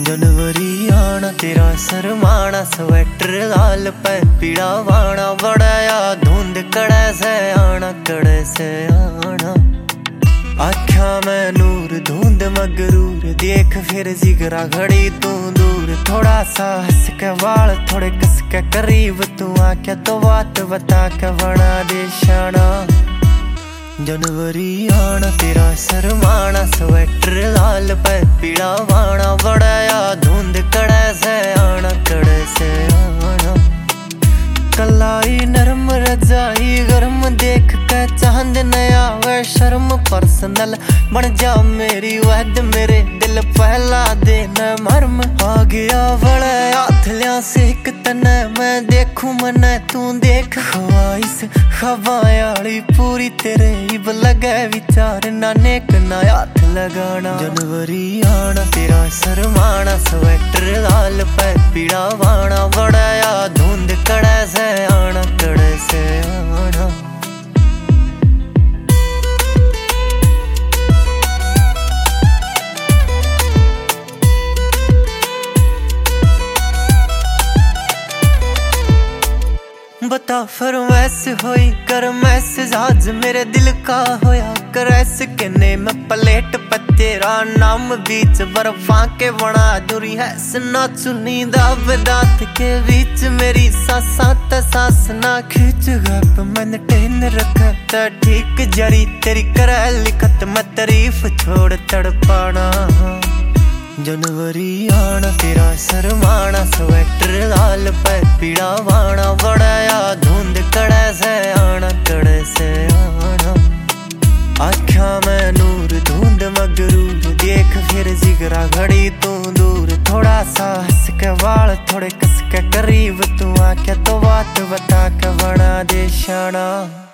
जनवरी आना तेरा सरमाना, स्वेटर लाल पे पीड़ा वाना, बड़ाया धुंध कड़े से आना, कड़े से आना। आख्या मैं नूर धुंध मगरूर, देख फिर जिगरा घड़ी तू दूर, थोड़ा सा हंस के वाल थोड़े कस के करीब, तू आख्या तो बात बता के बना दे शाना। जनवरी आना तेरा सरमाना, स्वेटर लाल पे पीड़ा वाना, बड़ाया धुंध कड़े से आना, कड़े से आना। कलाई नरम रजाई गर्म देख के चांद नया वे शर्म पर्सनल, बन जा मेरी वहद मेरे दिल पहला दिन मरम। आ गया बड़े हाथलिया से एक तने मैं देखूं मने तू देख, ख्वाइश खवायाली पूरी तेरे इब लगे विचार, ना नेक ना हाथ लगाना। जनवरी आना तेरा सरमाना, स्वेटर लाल पे पीड़ा वाना, बड़ाया धुंध कड़े से आना, कड़े से आना। बता फरमाइश होई कर मैसेज आज मेरे दिल का होया कर, ऐसे कहने मैं प्लेट पे तेरा नाम बीच बर्फा के बना दूरी है सना चुनी दाब दांत के बीच, मेरी सांसा ते सांस ना खींच गप मैंने टेन रखा ठीक जरी तेरी कर लिखत मैं तारीफ छोड़ तड़पाना। जनवरी आना तेरा सरमाना, स्वेटर लाल पे पीड़ा वाना, बड़ाया धुंध कड़े से आना, कड़े से आना। आख्या मैं नूर धुंध मगरूर, देख फिर जिगरा घड़ी तू दूर, थोड़ा सा हंस के वाल थोड़े कस के करीब, तू आख्या तो बात बता के बना दे शाना।